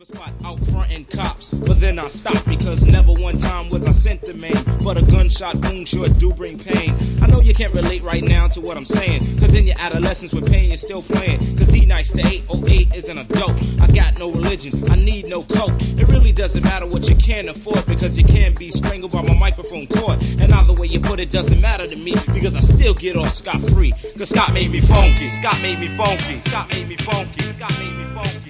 a spot out front and cops, but then I stopped because never one time was I sent the man. But a gunshot wound sure do bring pain. I know you can't relate right now to what I'm saying, cause in your adolescence with pain you're still playing. Cause D-Nice to 808 is an adult. I got no religion, I need no coke. It really doesn't matter what you can afford, because you can be strangled by my microphone cord. And either way you put it doesn't matter to me, because I still get off scot-free. Cause Scott made me funky, Scott made me funky, Scott made me funky, Scott made me funky.